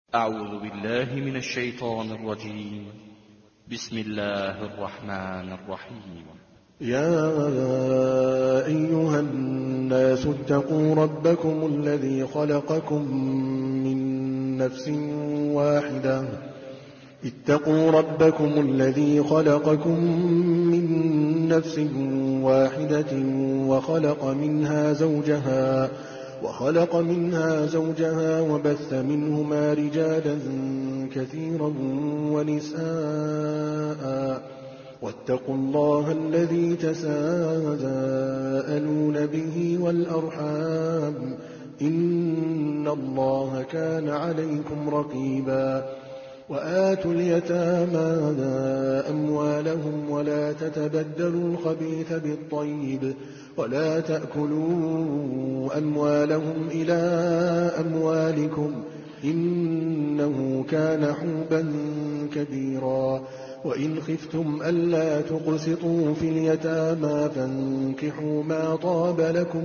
أعوذ بالله من الشيطان الرجيم. بسم الله الرحمن الرحيم. يا أيها الناس اتقوا ربكم الذي خلقكم من نفس واحدة وخلق منها زوجها وبث منهما رجالا كثيرا ونساء واتقوا الله الذي تساءلون به والأرحام إن الله كان عليكم رقيبا. وآتوا اليتامى أموالهم ولا تتبدلوا الخبيث بالطيب ولا تأكلوا أموالهم إلى أموالكم إنه كان حوبا كبيرا. وإن خفتم ألا تقسطوا في اليتامى فانكحوا ما طاب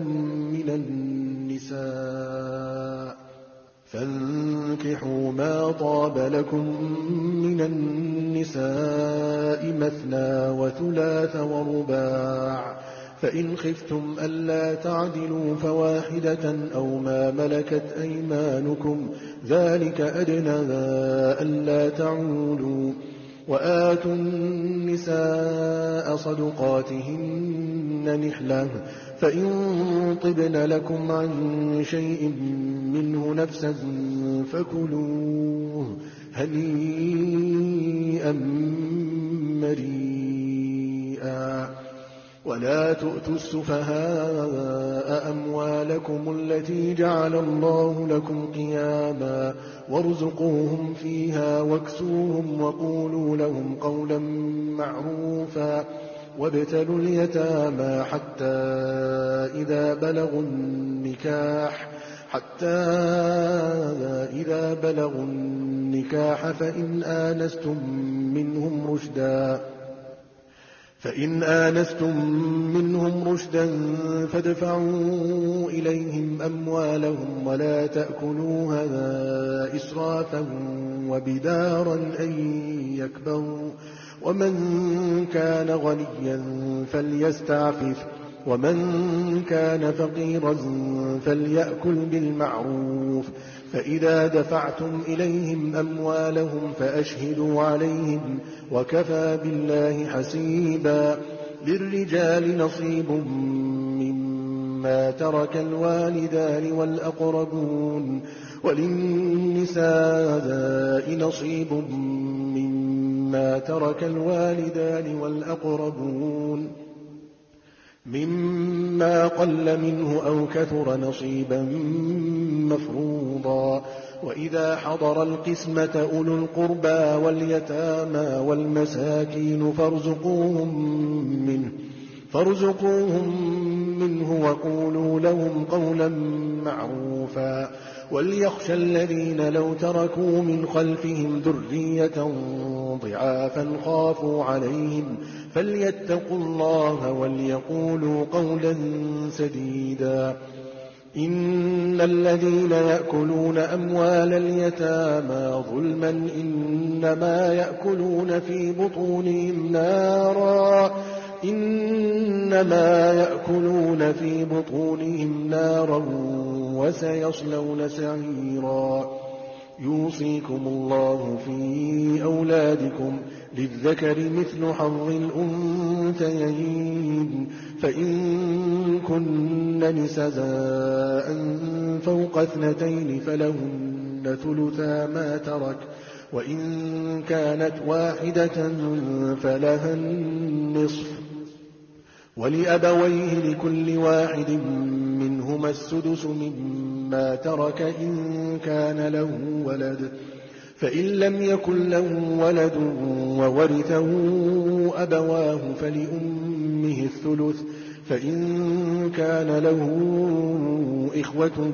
لكم من النساء مثنى وثلاث ورباع، فإن خفتم ألا تعدلوا فواحدة أو ما ملكت أيمانكم ذلك أدنى ألا تعولوا. وآتوا النساء صدقاتهن نحلة، فإن طبن لكم عن شيء منه نفسا فكلوه هنيئا مريئا. ولا تؤتوا السفهاء أموالكم التي جعل الله لكم قياما وارزقوهم فيها واكسوهم وقولوا لهم قولا معروفا. وابتلوا اليتامى حتى إذا بلغوا النكاح فإن آنستم منهم رشدا فادفعوا إليهم أموالهم ولا تأكلوها إسرافا وبدارا أن يكبروا. ومن كان غنيا فليستعفف ومن كان فقيرا فليأكل بالمعروف. فإذا دفعتم إليهم أموالهم فأشهدوا عليهم وكفى بالله حسيبا. للرجال نصيب مما ترك الوالدان والأقربون وللنساء نصيب مما ترك الوالدان والأقربون مما قل منه أو كثر نصيبا مفروضا. وإذا حضر القسمة أولو القربى واليتامى والمساكين فارزقوهم منه وقولوا لهم قولا معروفا. وليخشى الذين لو تركوا من خلفهم ذرية ضعافا خافوا عليهم فليتقوا الله وليقولوا قولا سديدا. إن الذين يأكلون أموال اليتامى ظلما إنما يأكلون في بطونهم نارا وسيصلون سعيرا. يوصيكم الله في أولادكم للذكر مثل حظ الأنثيين، فإن كن نساء فوق 2 فلهن ثلثا ما ترك، وإن كانت واحدة فلها النصف، ولأبويه لكل واحد منهما السدس مما ترك إن كان له ولد، فإن لم يكن له ولد وورثه أبواه فلأمه الثلث، فإن كان له إخوة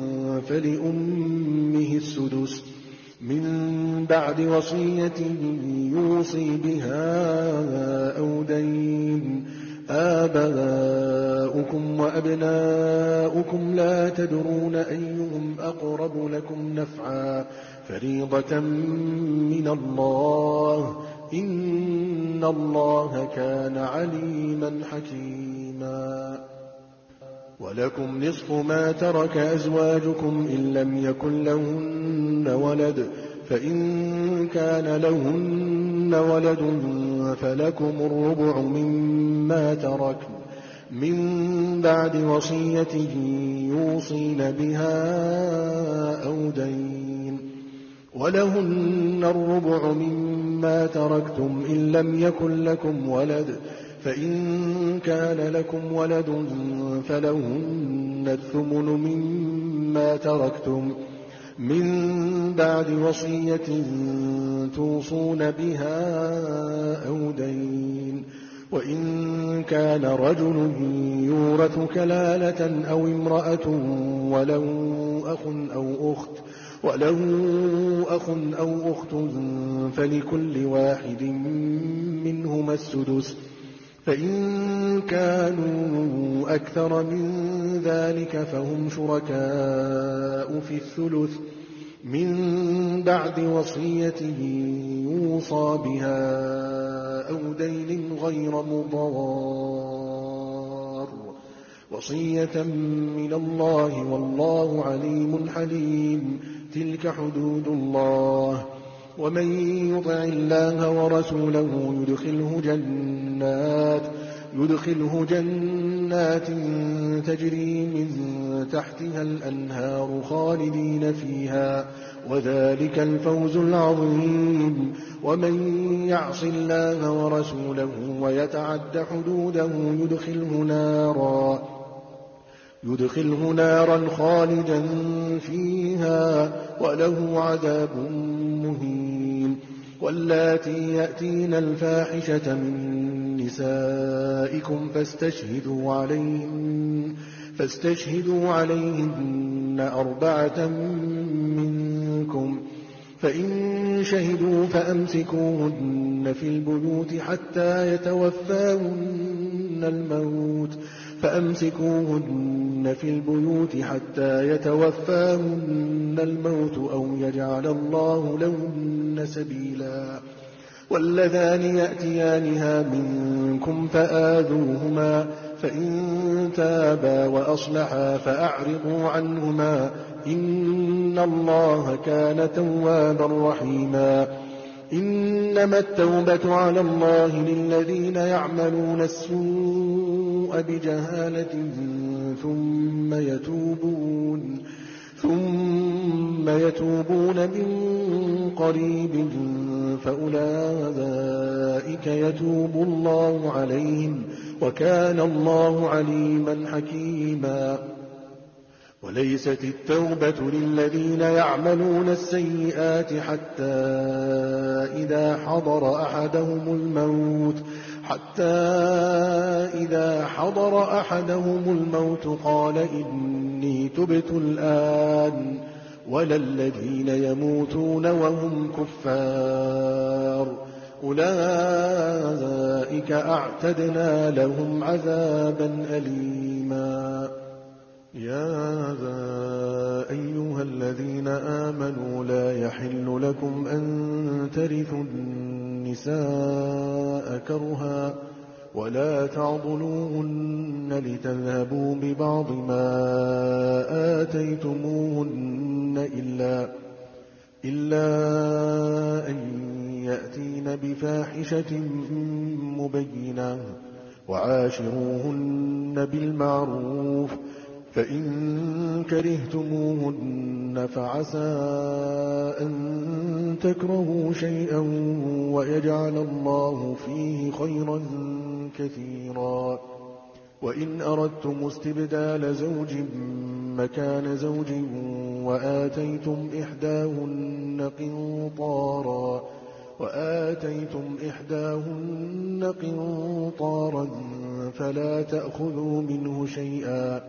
فلأمه السدس من بعد وصية يوصي بها أو دين. آباؤكم نساؤكم وأبناؤكم لا تدرون أيهم أقرب لكم نفعا فريضة من الله إن الله كان عليما حكيما ولكم نصف ما ترك أزواجكم إن لم يكن لهن ولد فإن كان لهن ولد فلكم الربع مما تركن من بعد وصية يوصين بها أو دين ولهن الربع مما تركتم إن لم يكن لكم ولد فإن كان لكم ولد فلهن الثمن مما تركتم من بعد وصية توصون بها أو دين وإن كان رجل يورث كلالة أو امرأة وله أخ أو أخت فلكل واحد منهما السدس فإن كانوا أكثر من ذلك فهم شركاء في الثلث من بعد وصية يوصى بها أو دين غير مضار وصية من الله والله عليم حليم تلك حدود الله ومن يطع الله ورسوله يدخله جنات تجري من تحتها الأنهار خالدين فيها وذلك الفوز العظيم ومن يعص الله ورسوله ويتعد حدوده يدخله نارا خالدا فيها وله عذاب مهين واللاتي يأتين الفاحشة من نسائكم فاستشهدوا عليهن 4 منكم فإن شهدوا فأمسكوهن في البيوت حتى يتوفاهن الموت أو يجعل الله لهن سبيلا واللذان يأتيانها منكم فآذوهما فإن تابا وأصلحا فأعرضوا عنهما إن الله كان توابا رحيما إنما التوبة على الله للذين يعملون السوء بجهالة ثم يتوبون من قريب فأولئك يتوب الله عليهم وكان الله عليما حكيما وليست التوبة للذين يعملون السيئات حتى إذا حضر أحدهم الموت قال إني تبت الآن ولا الذين يموتون وهم كفار أولئك أعتدنا لهم عذابا أليما يا أيها الذين آمنوا لا يحل لكم أن ترثوا النساء كرها ولا تعضلوهن لتذهبوا ببعض ما آتيتموهن إلا أن يأتين بفاحشة مبينة وعاشروهن بالمعروف فإن كرهتموهن فعسى أن تكرهوا شيئا ويجعل الله فيه خيرا كثيرا وإن أردتم استبدال زوج مكان زوج وآتيتم إحداهن قنطارا فلا تأخذوا منه شيئا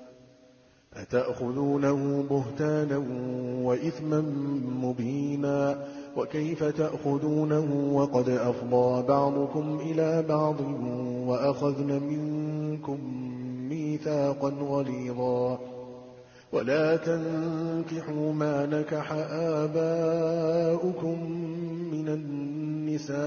أتأخذونه بهتانا وإثما مبينا وكيف تأخذونه وقد أفضى بعضكم إلى بعض وأخذن منكم ميثاقا غليظا. ولا تنكحوا ما نكح آباؤكم من النساء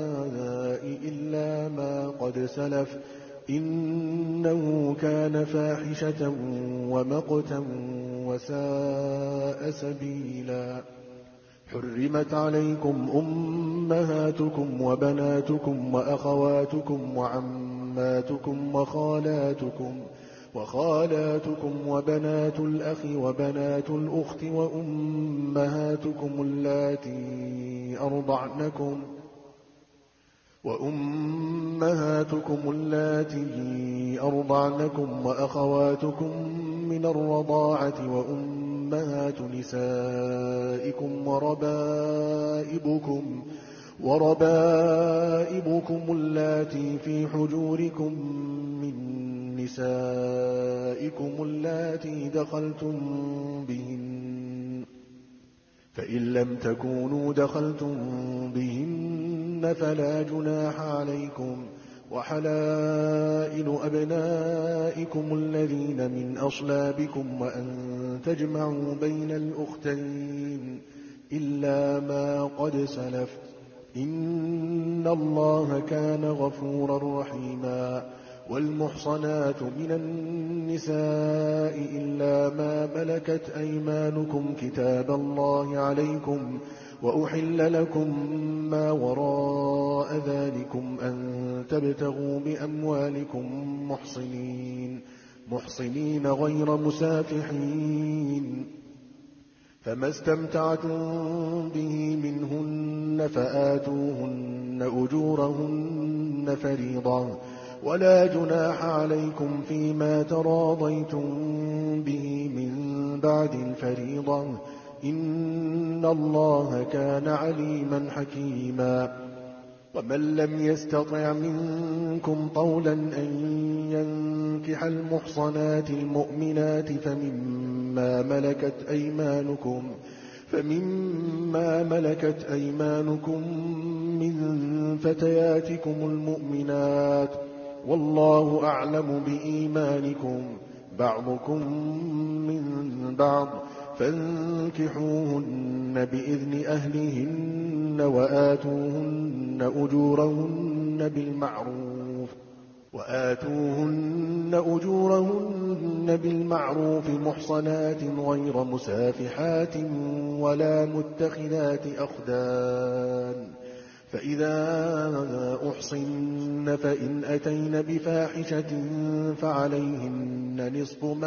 إلا ما قد سلف إنه كان فاحشة ومقتا وساء سبيلا. حرمت عليكم أمهاتكم وبناتكم وأخواتكم وعماتكم وخالاتكم وبنات الأخ وبنات الأخت وأمهاتكم اللاتي أرضعنكم وأخواتكم من الرضاعة وأمهات نسائكم وربائبكم اللاتي في حجوركم من نسائكم اللاتي دخلتم بهن، فإن لم تكونوا دخلتم بهن فلا جناح عليكم. وحلائل أبنائكم الذين من أصلابكم وأن تجمعوا بين الأختين إلا ما قد سلف إن الله كان غفورا رحيما. والمحصنات من النساء إلا ما ملكت أيمانكم كتاب الله عليكم، وأحل لكم ما وراء ذلكم أن تبتغوا بأموالكم محصنين غير مسافحين، فما استمتعتم به منهن فآتوهن أجورهن فريضة، ولا جناح عليكم فيما تراضيتم به من بعد الفريضة إن الله كان عليما حكيما. ومن لم يستطع منكم طولا أن ينكح المحصنات المؤمنات فمما ملكت أيمانكم من فتياتكم المؤمنات، والله أعلم بإيمانكم بعضكم من بعض، فانكحوهن بإذن أهلهن وآتوهن أجورهن بالمعروف محصنات غير مسافحات ولا متخذات أخدان. فإذا أحصن فإن أتين بفاحشة فعليهن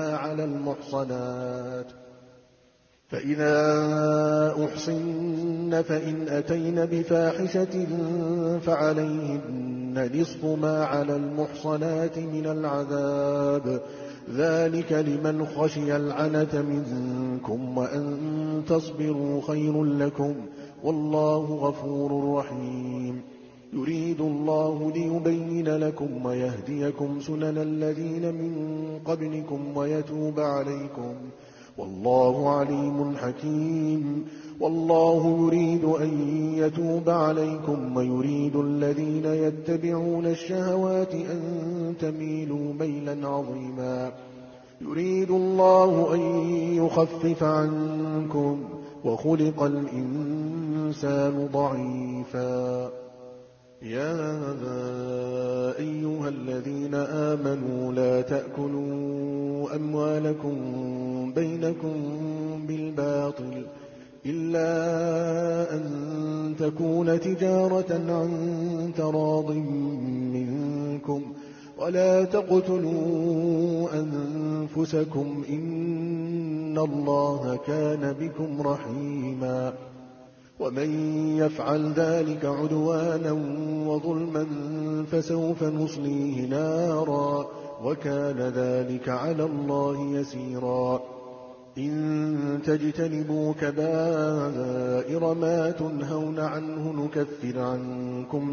نصف ما على المحصنات من العذاب، ذلك لمن خشي العنة منكم، وأن تصبروا خير لكم، والله غفور رحيم. يريد الله ليبين لكم ويهديكم سنن الذين من قبلكم ويتوب عليكم، والله عليم حكيم. والله يريد أن يتوب عليكم ويريد الذين يتبعون الشهوات أن تميلوا ميلا عظيما. يريد الله أن يخفف عنكم وخلق الإنسان ضعيفا. يا أيها الذين آمنوا لا تأكلوا أموالكم بينكم بالباطل إلا أن تكون تجارة عن تراض منكم، ولا تقتلوا أنفسكم إن الله كان بكم رحيما. ومن يفعل ذلك عدوانا وظلما فسوف نصليه نارا، وكان ذلك على الله يسيرا. إن تجتنبوا كبائر ما تنهون عنه نكفر عنكم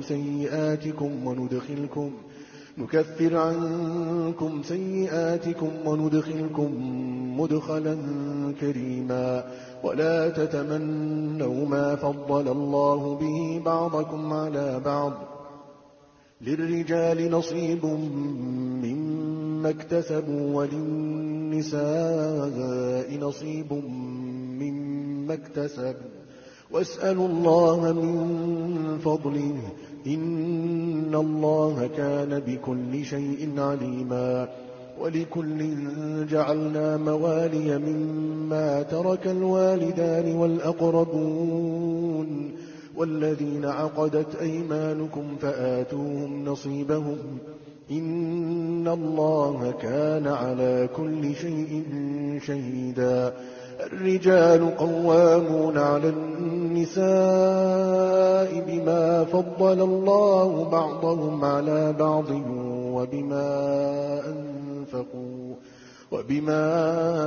سيئاتكم وندخلكم مدخلا كريما. ولا تتمنوا ما فضل الله به بعضكم على بعض، للرجال نصيب مما مما اكتسبوا وللنساء نصيب مما اكتسبوا واسألوا الله من فضله إن الله كان بكل شيء عليما ولكل جعلنا موالي مما ترك الوالدان والأقربون والذين عقدت أيمانكم فآتوهم نصيبهم إن الله كان على كل شيء شهيدا الرجال قوامون على النساء بما فضل الله بعضهم على بعض وبما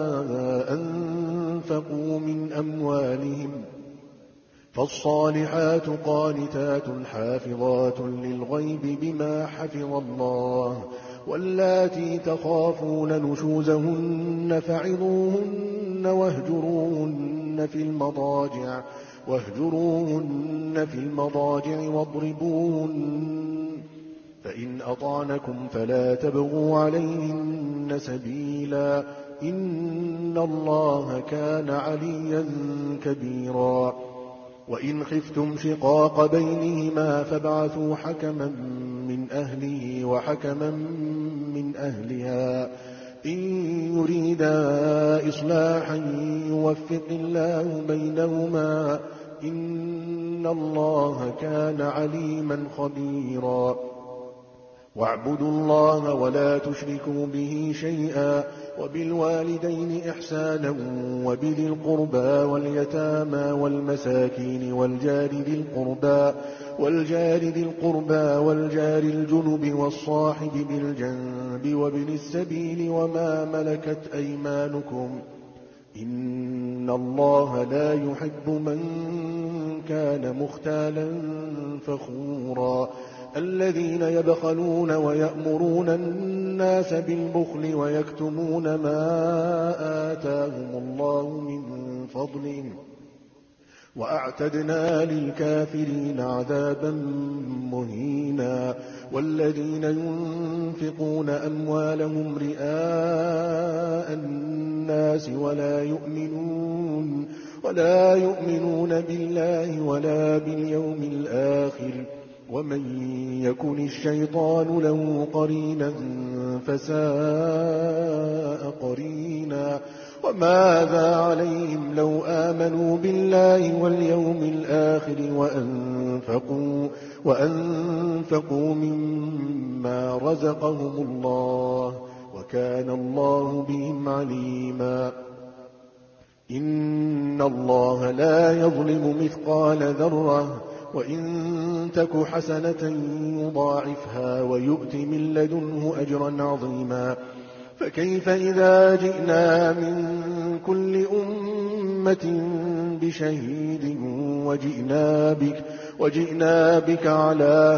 أنفقوا من أموالهم فالصالحات قانتات حافظات للغيب بما حفظ الله واللاتي تخافون نشوزهن فعظوهن واهجروهن في المضاجع واضربوهن فإن أطعنكم فلا تبغوا عليهن سبيلا إن الله كان عليا كبيرا وإن خفتم شقاق بينهما فابعثوا حكما من أهله وحكما من أهلها إن يريدا إصلاحا يوفق الله بينهما إن الله كان عليما خبيرا واعبدوا الله ولا تشركوا به شيئا وبالوالدين إحسانا وبذي القربى واليتامى والمساكين والجار ذي القربى والجار الجنب والصاحب بالجنب وابن السبيل وما ملكت أيمانكم إن الله لا يحب من كان مختالا فخورا الذين يبخلون ويأمرون الناس بالبخل ويكتمون ما آتاهم الله من فضله وأعتدنا للكافرين عذابا مهينا والذين ينفقون أموالهم رئاء الناس ولا يؤمنون بالله ولا باليوم الآخر ومن يكن الشيطان له قرينا فساء قرينا وماذا عليهم لو آمنوا بالله واليوم الآخر وأنفقوا مما رزقهم الله وكان الله بهم عليما إن الله لا يظلم مثقال ذرة وإن تك حسنة يضاعفها ويؤت من لدنه أجرا عظيما فكيف إذا جئنا من كل أمة بشهيد وجئنا بك على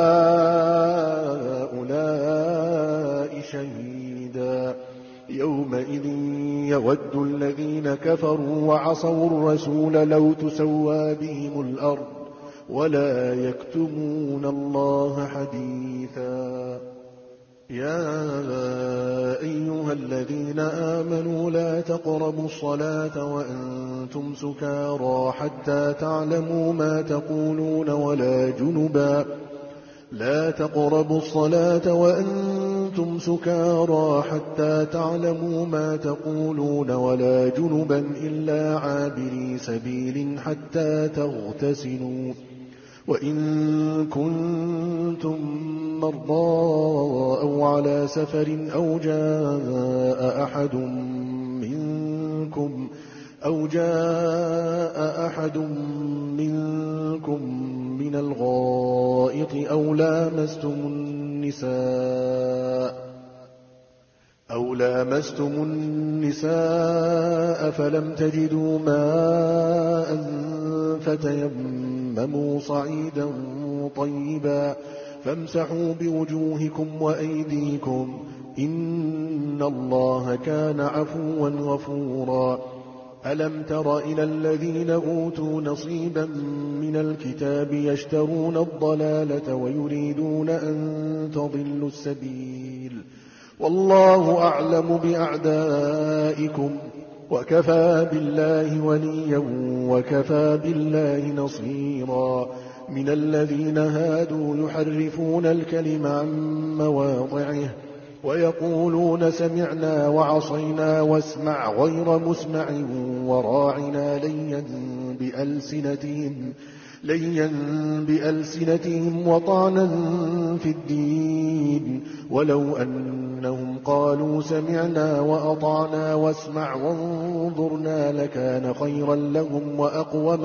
هؤلاء شهيدا يومئذ يود الذين كفروا وعصوا الرسول لو تسوى بهم الأرض ولا يكتمون الله حديثا يا أيها الذين آمنوا لا تقربوا الصلاة وأنتم سكارى حتى تعلموا ما تقولون ولا جنبا إلا عابري سبيل حتى تغتسلوا وإن كنتم مرضى أو على سفر أو جاء أحد منكم من الغائط أو لامستم النساء فلم تجدوا ماء فتيمموا صعيدا طيبا فامسحوا بوجوهكم وأيديكم إن الله كان عفوا غفورا ألم تر إلى الذين أوتوا نصيبا من الكتاب يشترون الضلالة ويريدون أن تضلوا السبيل والله أعلم بأعدائكم وكفى بالله وليا وكفى بالله نصيرا. من الذين هادوا يحرفون الكلم عن مواضعه ويقولون سمعنا وعصينا واسمع غير مسمع وراعنا ليا بألسنتهم وطعنا في الدين. ولو أنهم قالوا سمعنا وأطعنا واسمع وانظرنا لكان خيرا لهم وأقوم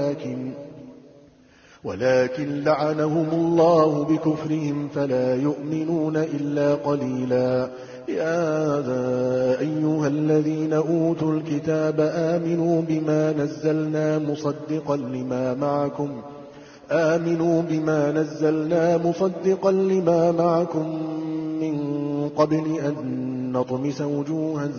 ولكن لعنهم الله بكفرهم فلا يؤمنون إلا قليلا. يا أيها الذين أوتوا الكتاب آمنوا بما نزلنا مصدقا لما معكم من قبل أن نطمس وجوها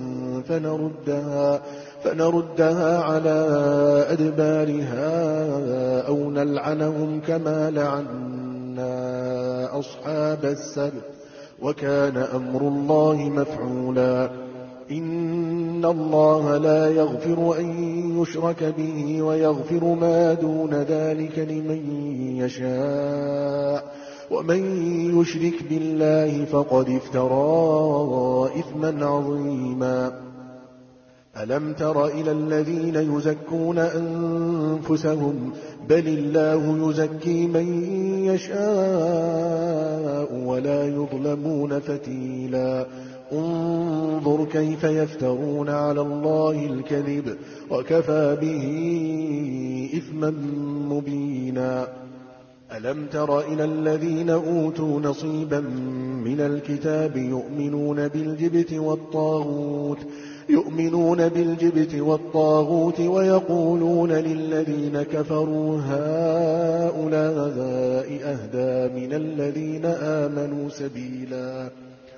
فنردها على أدبارها أو نلعنهم كما لعنا أصحاب السبت وكان أمر الله مفعولا. إن الله لا يغفر أن يشرك به ويغفر ما دون ذلك لمن يشاء ومن يشرك بالله فقد افترى إثما عظيما. ألم تر إلى الذين يزكون أنفسهم بل الله يزكي من يشاء ولا يظلمون فتيلا. انظر كيف يفترون على الله الكذب وكفى به إثما مبينا. ألم تر إلى الذين أوتوا نصيبا من الكتاب يؤمنون بالجبت والطاغوت ويقولون للذين كفروا هؤلاء أهدى من الذين آمنوا سبيلا.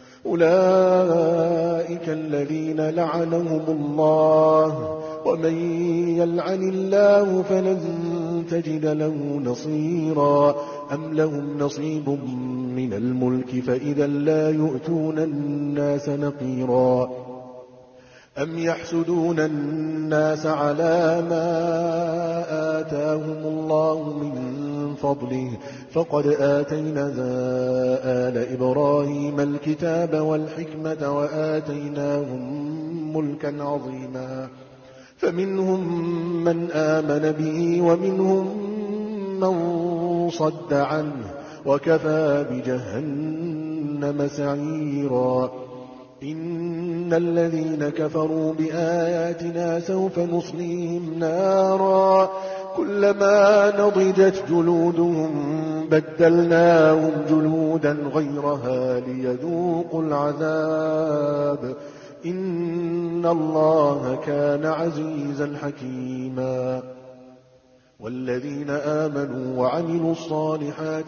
أولئك الذين لعنهم الله ومن يلعن الله فلن تجد له نصيرا. أم لهم نصيب من الملك فإذا لا يؤتون الناس نقيرا. أم يحسدون الناس على ما آتاهم الله من فضله فقد آتينا آل إبراهيم الكتاب والحكمة وآتيناهم ملكا عظيما. فمنهم من آمن به ومنهم من صد عنه وكفى بجهنم سعيرا. إن الذين كفروا بآياتنا سوف نصليهم نارا كلما نضجت جلودهم بدلناهم جلودا غيرها ليذوقوا العذاب إن الله كان عزيزا حكيما. والذين آمنوا وعملوا الصالحات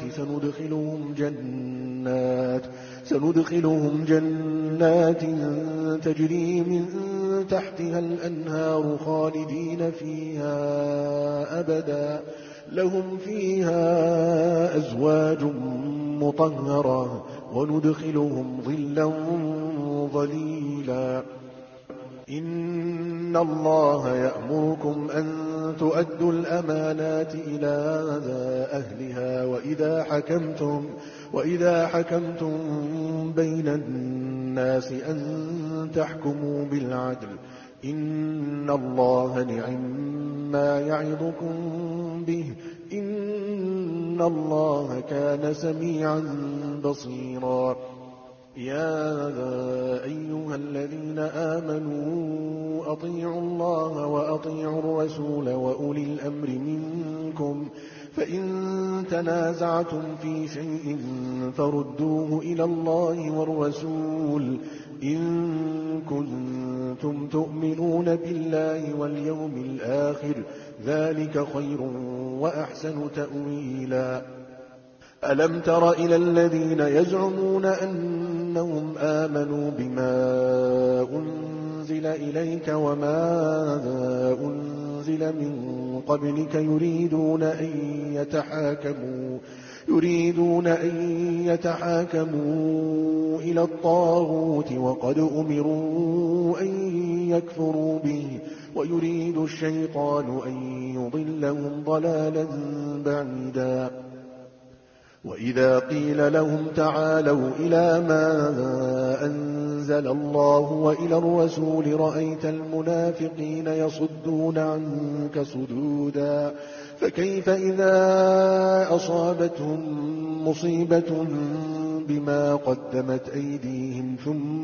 سندخلهم جنات تجري من تحتها الأنهار خالدين فيها أبدا لهم فيها أزواج مطهرة وندخلهم ظلا ظليلا. إن الله يأمركم أن تؤدوا الأمانات إلى أهلها وإذا حكمتم بين الناس أن تحكموا بالعدل إن الله نعما يعظكم به إن الله كان سميعا بصيرا. يا أيها الذين آمنوا أطيعوا الله وأطيعوا الرسول وأولي الأمر منكم فإن تنازعتم في شيء فردوه إلى الله والرسول إن كنتم تؤمنون بالله واليوم الآخر ذلك خير وأحسن تأويلا. ألم تر إلى الذين يزعمون أنهم آمنوا بما أنزل إليك وما يريدون أن يتحاكموا إلى الطاغوت وقد أمروا أن يكفروا به ويريد الشيطان أن يضلهم ضلالا بعيدا وإذا قيل لهم تعالوا إلى ما أنزل الله وإلى الرسول رأيت المنافقين يصدون عنك صدودا فكيف إذا أصابتهم مصيبة بما قدمت أيديهم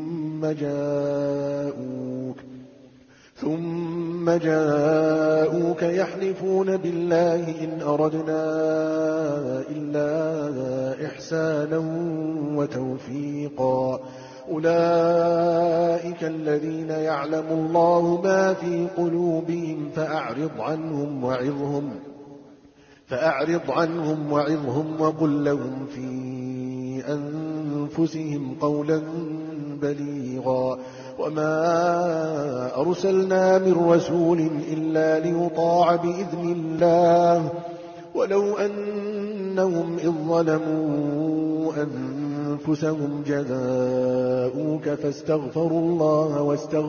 ثم جاءوك يحلفون بالله إن أردنا إلا إحسانا وتوفيقا أولئك الذين يعلم الله ما في قلوبهم فأعرض عنهم وعظهم وقل لهم في أنفسهم قولا بليغا وما أرسلنا من رسول إلا ليطاع بإذن الله ولو أنهم إذ ظلموا أنفسهم جاءوك فاستغفروا الله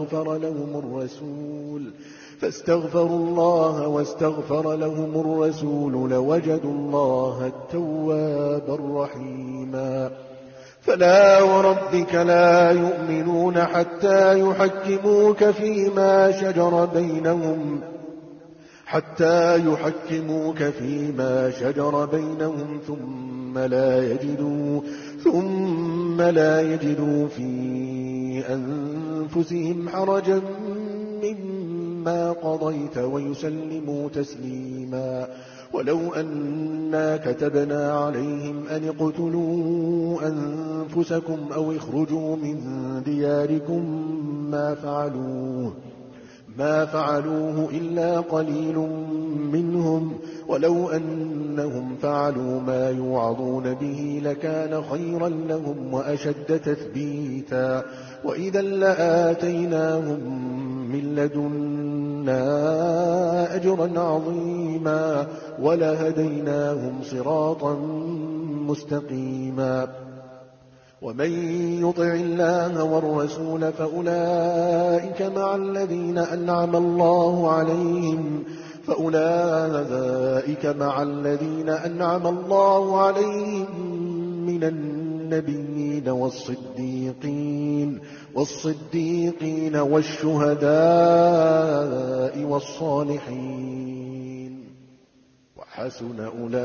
واستغفر لهم الرسول لوجدوا الله التوابا الرحيما فلا وربك لا يؤمنون حتى يحكموك فيما شجر بينهم ثم لا يجدوا في أنفسهم حرجا مما قضيت ويسلموا تسليما ولو أنا كتبنا عليهم أن اقتلوا أنفسكم أو اخرجوا من دياركم ما فعلوه إلا قليل منهم ولو أنهم فعلوا ما يوعظون به لكان خيرا لهم وأشد تثبيتا وإذا لآتيناهم من لدنا أجرا عظيما ولهديناهم صراطا مستقيما ومن يطع الله والرسول فأولئك مع الذين أنعم الله عليهم من النبيين والصديقين والشهداء والصالحين وحسن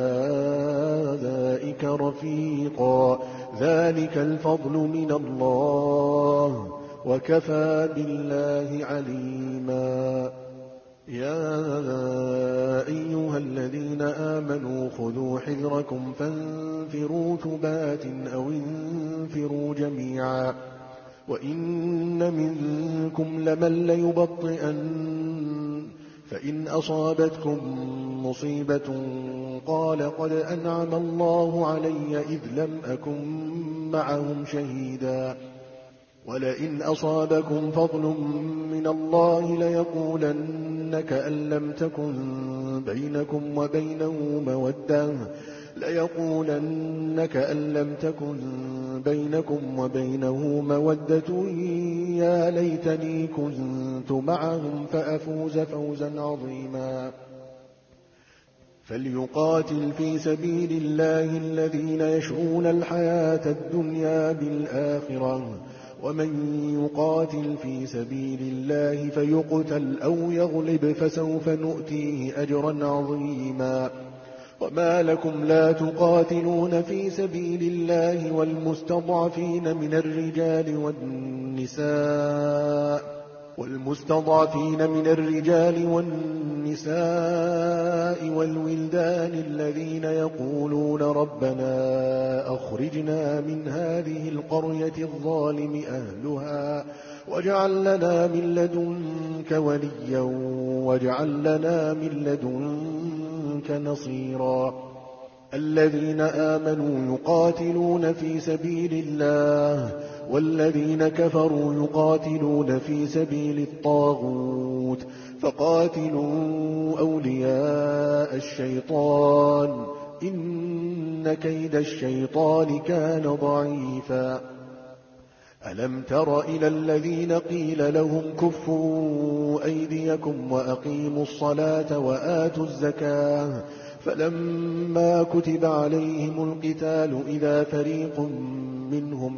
أولئك رفيقا ذلك الفضل من الله وكفى بالله عليما يا أيها الذين آمنوا خذوا حذركم فانفروا ثبات أو انفروا جميعا وإن منكم لمن ليبطئن فإن أصابتكم مصيبة قال قد أنعم الله علي إذ لم أكن معهم شهيدا ولئن أصابكم فضل من الله ليقولن كأن لم تكن بينكم وبينه مودة يا ليتني كنت معهم فأفوز فوزا عظيما فليقاتل في سبيل الله الذين يشرون الحياة الدنيا بالآخرة ومن يقاتل في سبيل الله فيقتل أو يغلب فسوف نؤتيه أجرا عظيما وما لكم لا تقاتلون في سبيل الله والمستضعفين من الرجال والنساء والولدان الذين يقولون ربنا أخرجنا من هذه القرية الظالم أهلها واجعل لنا من لدنك وليا واجعل لنا من لدنك نصيرا الذين آمنوا يقاتلون في سبيل الله والذين كفروا يقاتلون في سبيل الطاغوت فقاتلوا أولياء الشيطان إن كيد الشيطان كان ضعيفا. ألم تر إلى الذين قيل لهم كفوا أيديكم وأقيموا الصلاة وآتوا الزكاة فلما كتب عليهم القتال إذا فريق منهم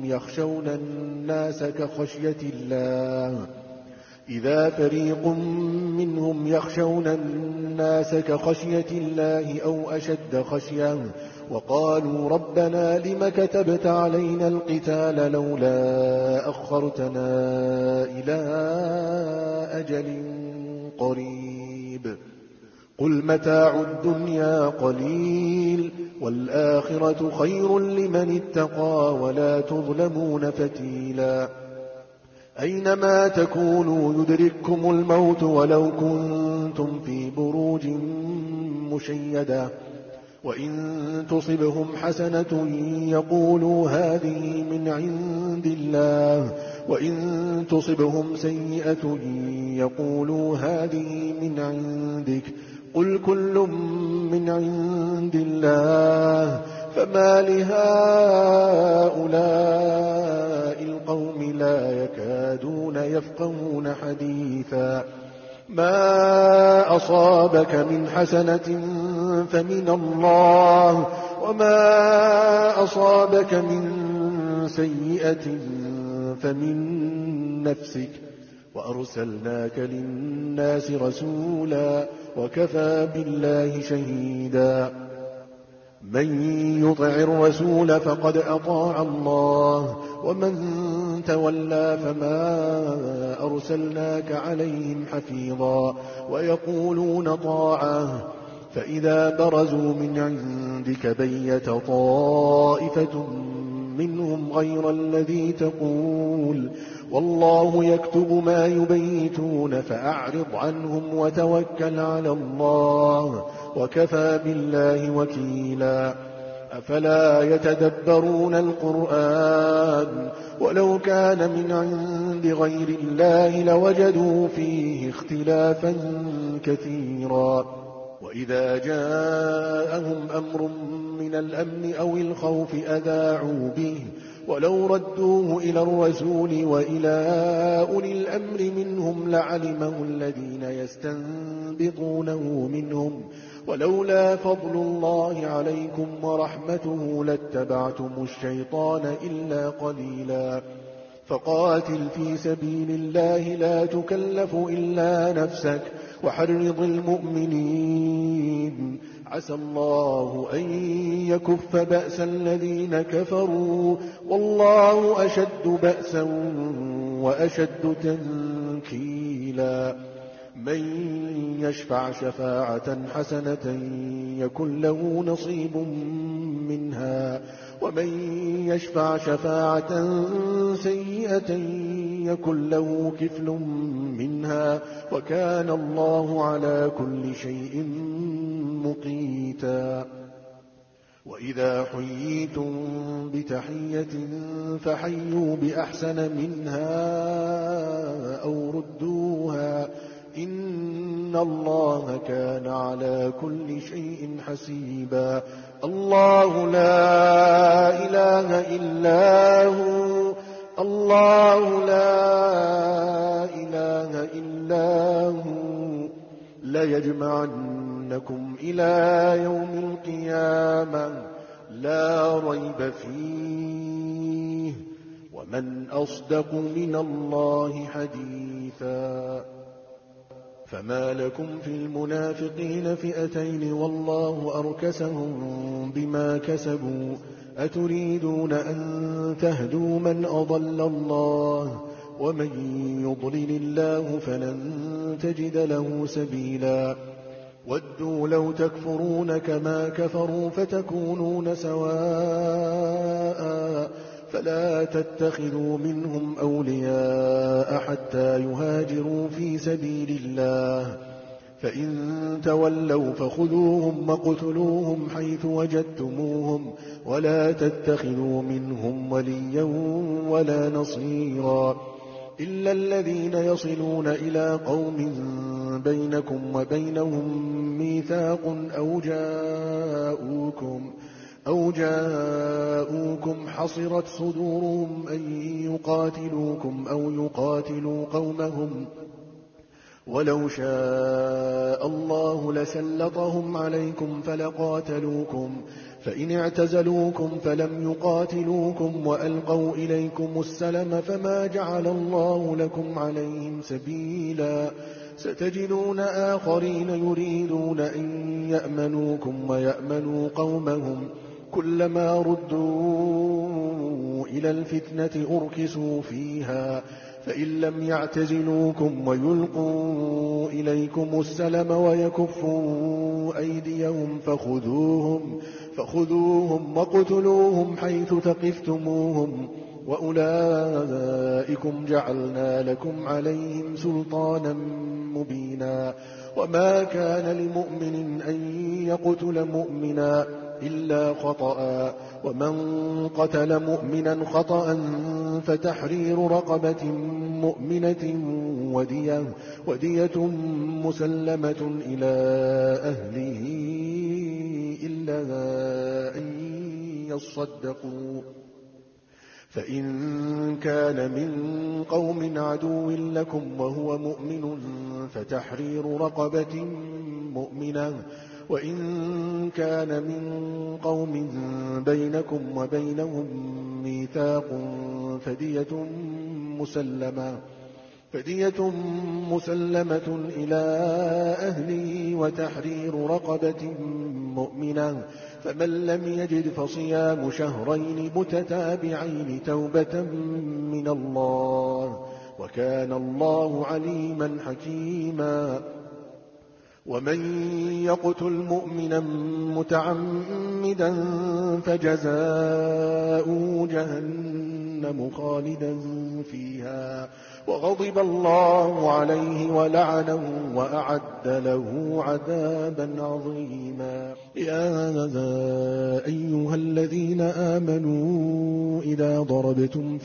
يخشون الناس كخشية الله أو أشد خشية وقالوا ربنا لم كتبت علينا القتال لولا أخرتنا إلى أجل قريب قل متاع الدنيا قليل والآخرة خير لمن اتقى ولا تظلمون فتيلا. أينما تكونوا يدرككم الموت ولو كنتم في بروج مشيدة وإن تصبهم حسنة يقولوا هذه من عند الله وإن تصبهم سيئة يقولوا هذه من عندك قل كل من عند الله فما لهؤلاء القوم لا يكادون يفقهون حديثا. ما أصابك من حسنة فمن الله وما أصابك من سيئة فمن نفسك وأرسلناك للناس رسولا وكفى بالله شهيدا. من يطع الرسول فقد أطاع الله ومن تولى فما أرسلناك عليهم حفيظا ويقولون طاعة فإذا برزوا من عندك بيت طائفة منهم غير الذي تقول والله يكتب ما يبيتون فأعرض عنهم وتوكل على الله وكفى بالله وكيلا. أفلا يتدبرون القرآن ولو كان من عند غير الله لوجدوا فيه اختلافا كثيرا. وإذا جاءهم أمر من الأمن أو الخوف أذاعوا به ولو ردوه إلى الرسول وإلى أولي الأمر منهم لعلمه الذين يستنبطونه منهم ولولا فضل الله عليكم ورحمته لاتبعتم الشيطان إلا قليلا. فقاتل في سبيل الله لا تكلف إلا نفسك وحرض المؤمنين عسى الله أن يكف بأس الذين كفروا والله أشد بأسا وأشد تنكيلا. من يشفع شفاعة حسنة يكن له نصيب منها ومن يشفع شفاعة سيئة يكن له كفل منها وكان الله على كل شيء مقيتا. وإذا حييتم بتحية فحيوا بأحسن منها أو ردوها إن الله كان على كل شيء حسيبا. الله لا إله إلا هو الله لا إله إلا هو ليجمعنكم إلى يوم القيامة لا ريب فيه ومن أصدق من الله حديثا. فما لكم في المنافقين فئتين والله أركسهم بما كسبوا أتريدون أن تهدوا من أضل الله ومن يضلل الله فلن تجد له سبيلا. ودوا لو تكفرون كما كفروا فتكونون سواء فلا تتخذوا منهم أولياء حتى يهاجروا في سبيل الله فإن تولوا فخذوهم وقتلوهم حيث وجدتموهم ولا تتخذوا منهم وليا ولا نصيرا. إلا الذين يصلون إلى قوم بينكم وبينهم ميثاق أو جاءوكم حصرت صدورهم أن يقاتلوكم أو يقاتلوا قومهم ولو شاء الله لسلطهم عليكم فلقاتلوكم فإن اعتزلوكم فلم يقاتلوكم وألقوا إليكم السلم فما جعل الله لكم عليهم سبيلا ستجدون آخرين يريدون أن يأمنوكم ويأمنوا قومهم كلما ردوا إلى الفتنة أركسوا فيها فإن لم يعتزلوكم ويلقوا إليكم السلم ويكفوا أيديهم فخذوهم وقتلوهم حيث ثقفتموهم وأولئكم جعلنا لكم عليهم سلطانا مبينا وما كان لمؤمن أن يقتل مؤمنا إلا خطأ ومن قتل مؤمنا خطأ فتحرير رقبة مؤمنة ودية مسلمة إلى أهله إلا أن يصدقوا فإن كان من قوم عدو لكم وهو مؤمن فتحرير رقبة مؤمنة وإن كان من قوم بينكم وبينهم ميثاق فدية مسلمة إلى أهله وتحرير رقبة مؤمنة فمن لم يجد فصيام شهرين متتابعين توبة من الله وكان الله عليما حكيما ومن يقتل مؤمنا متعمدا فجزاؤه جهنم خالدا فيها وغضب الله عليه ولعنه وأعد له عذابا عظيما يا أيها الذين آمنوا إذا ضربتم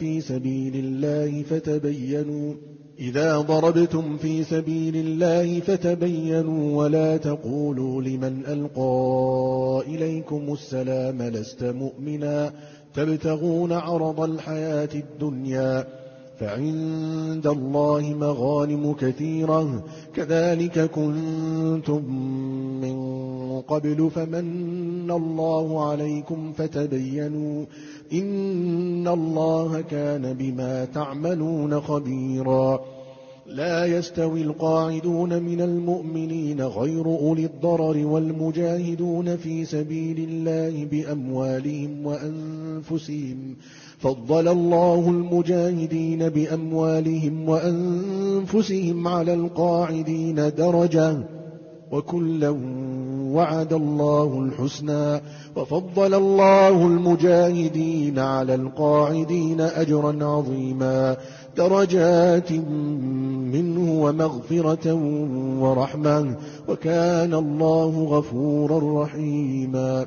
في سبيل الله فتبينوا ولا تقولوا لمن ألقى إليكم السلام لست مؤمنا تبتغون عرض الحياة الدنيا فعند الله مغانم كثيرة كذلك كنتم من قبل فمن الله عليكم فتبينوا إن الله كان بما تعملون خبيرا لا يستوي القاعدون من المؤمنين غير أولي الضرر والمجاهدون في سبيل الله بأموالهم وأنفسهم فضل الله المجاهدين بأموالهم وأنفسهم على القاعدين درجة وكلا وعد الله الحسنى وفضل الله المجاهدين على القاعدين أجرا عظيما درجات منه ومغفرة ورحمة وكان الله غفورا رحيما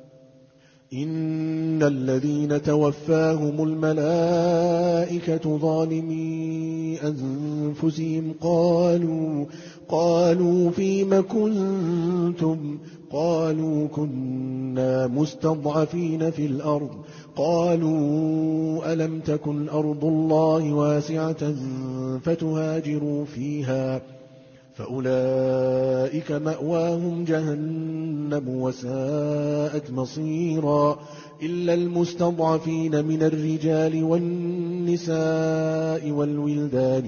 إن الذين توفاهم الملائكة ظالمي أنفسهم قالوا فيم كنتم قالوا كنا مستضعفين في الأرض قالوا ألم تكن أرض الله واسعة فتهاجروا فيها فأولئك مأواهم جهنم وساءت مصيرا إلا المستضعفين من الرجال والنساء والولدان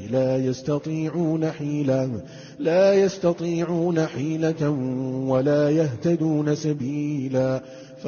لا يستطيعون حيلة ولا يهتدون سبيلا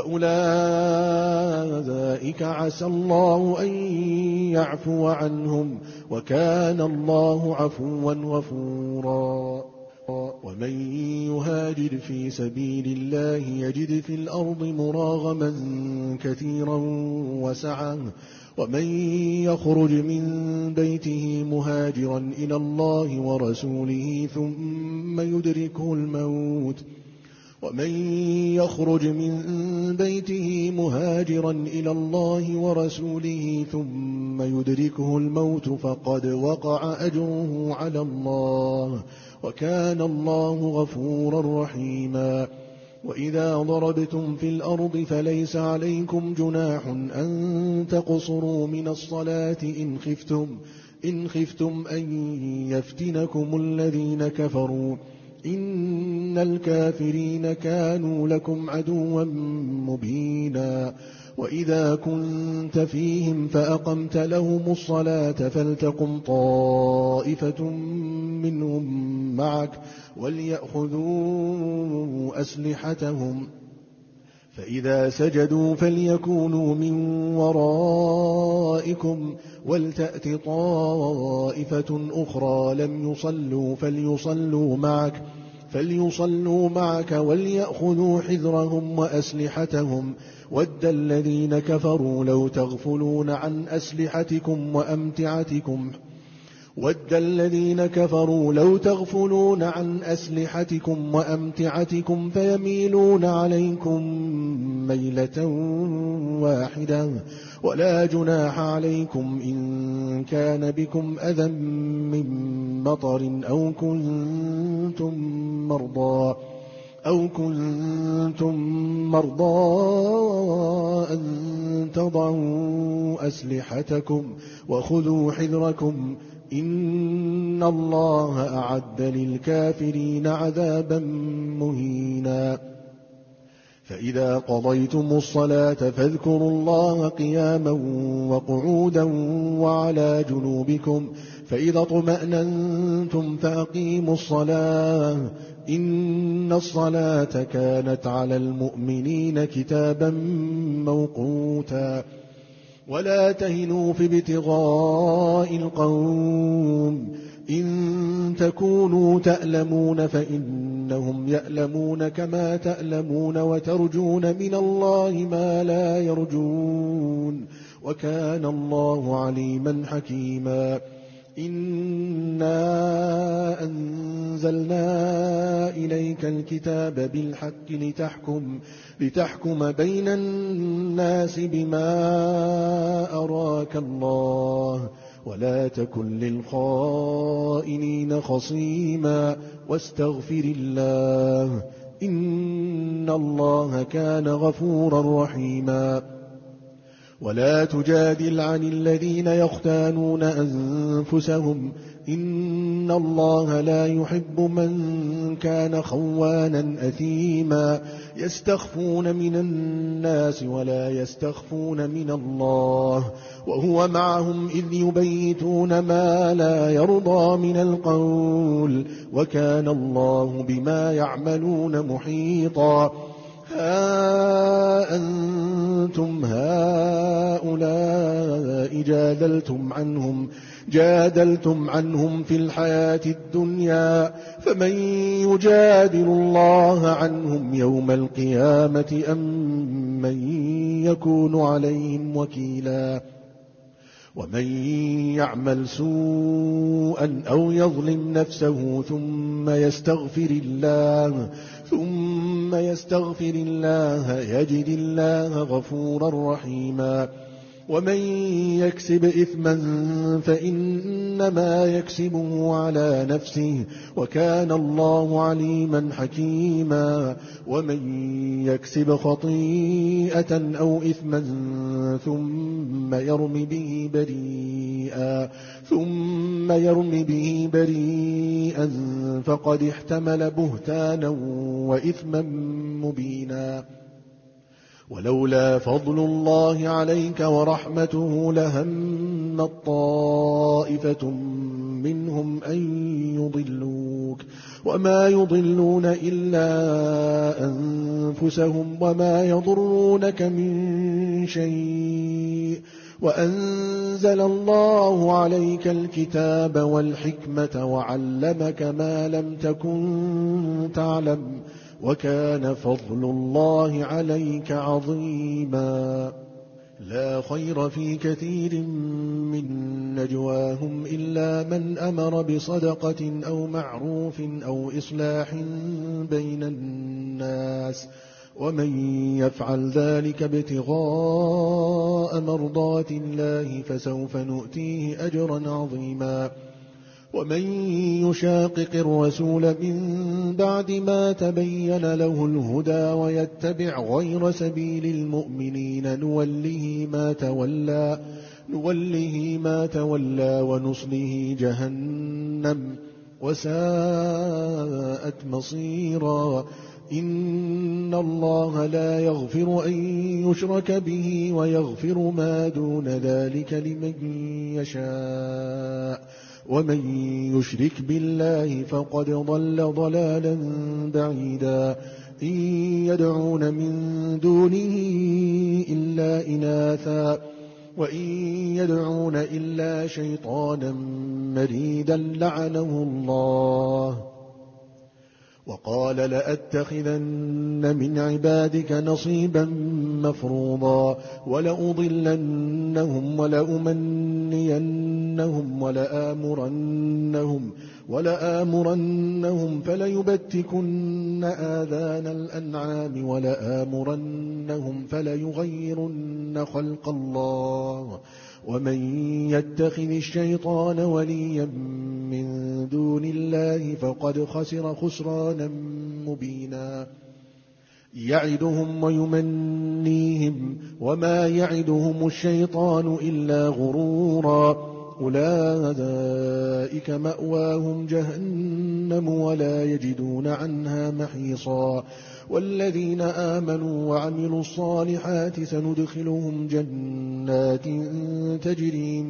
فأولئك عسى الله أن يعفو عنهم وكان الله عفوا غفورا ومن يهاجر في سبيل الله يجد في الأرض مراغما كثيرا وسعا ومن يخرج من بيته مهاجرا إلى الله ورسوله ثم يدركه الموت ومن يخرج من بيته يكونه مهاجرا إلى الله ورسوله ثم يدركه الموت فقد وقع أجره على الله، وكان الله غفورا رحيما. وإذا ضربتم في الأرض فليس عليكم جناح أن تقصروا من الصلاة إن خفتم أن يفتنكم الذين كفروا، إن الكافرين كانوا لكم عدوا مبينا. وإذا كنت فيهم فأقمت لهم الصلاة فلتقم طائفة منهم معك وليأخذوا أسلحتهم، فإذا سجدوا فليكونوا من ورائكم ولتأت طائفة أخرى لم يصلوا فليصلوا معك وليأخذوا حذرهم وأسلحتهم. ود الذين كفروا لو تغفلون عن أسلحتكم وأمتعتكم فيميلون عليكم ميلة واحدة. ولا جناح عليكم إن كان بكم أذى من مطر أو كنتم مرضى أن تضعوا أسلحتكم وخذوا حذركم، إن الله أعد للكافرين عذابا مهينا. فإذا قضيتم الصلاة فاذكروا الله قياما وقعودا وعلى جنوبكم، فإذا اطمأننتم فأقيموا الصلاة، إن الصلاة كانت على المؤمنين كتابا موقوتا. ولا تهنوا في ابتغاء القوم، إن تكونوا تألمون فإنهم يألمون كما تألمون وترجون من الله ما لا يرجون، وكان الله عليما حكيما. إنا أنزلنا إليك الكتاب بالحق لتحكم بين الناس بما أراك الله، ولا تكن للخائنين خصيما، واستغفر الله، إن الله كان غفورا رحيما. ولا تجادل عن الذين يختانون أنفسهم، إن الله لا يحب من كان خوانا أثيما. يستخفون من الناس ولا يستخفون من الله، وهو معهم إذ يبيتون ما لا يرضى من القول، وكان الله بما يعملون محيطا. ها أنتم هؤلاء جادلتم عنهم في الحياة الدنيا، فمن يجادل الله عنهم يوم القيامة أم من يكون عليهم وكيلا. ومن يعمل سوءا أو يظلم نفسه ثم يستغفر الله يجد الله غفورا رحيما. ومن يكسب إثما فإنما يكسبه على نفسه، وكان الله عليما حكيما. ومن يكسب خطيئة أو إثما ثم يرم به بريئا فقد احتمل بهتانا وإثما مبينا. ولولا فضل الله عليك ورحمته لهمت طائفة منهم أن يضلوك، وما يضلون إلا أنفسهم وما يضرونك من شيء. وأنزل الله عليك الكتاب والحكمة وعلمك ما لم تكن تعلم، وكان فضل الله عليك عظيما. لا خير في كثير من نجواهم إلا من أمر بصدقة أو معروف أو إصلاح بين الناس، ومن يفعل ذلك ابتغاء مرضات الله فسوف نؤتيه أجرا عظيما. ومن يشاقق الرسول من بعد ما تبين له الهدى ويتبع غير سبيل المؤمنين نوله ما تولى ونصله جهنم وساءت مصيرا. إن الله لا يغفر أن يشرك به ويغفر ما دون ذلك لمن يشاء، ومن يشرك بالله فقد ضل ضلالا بعيدا. إن يدعون من دونه إلا إناثا وإن يدعون إلا شيطانا مريدا لعنه الله. وقال لأتخذن من عبادك نصيبا مفروضا ولأضلنهم ولأمنينهم ولآمرنهم فليبتكن آذان الأنعام ولآمرنهم فليغيرن خلق الله. ومن يتخذ الشيطان وليا من دون الله فقد خسر خسرانا مبينا. يعدهم ويمنيهم وما يعدهم الشيطان إلا غرورا. أولئك مأواهم جهنم ولا يجدون عنها محيصا. والذين آمنوا وعملوا الصالحات سندخلهم جنات تجري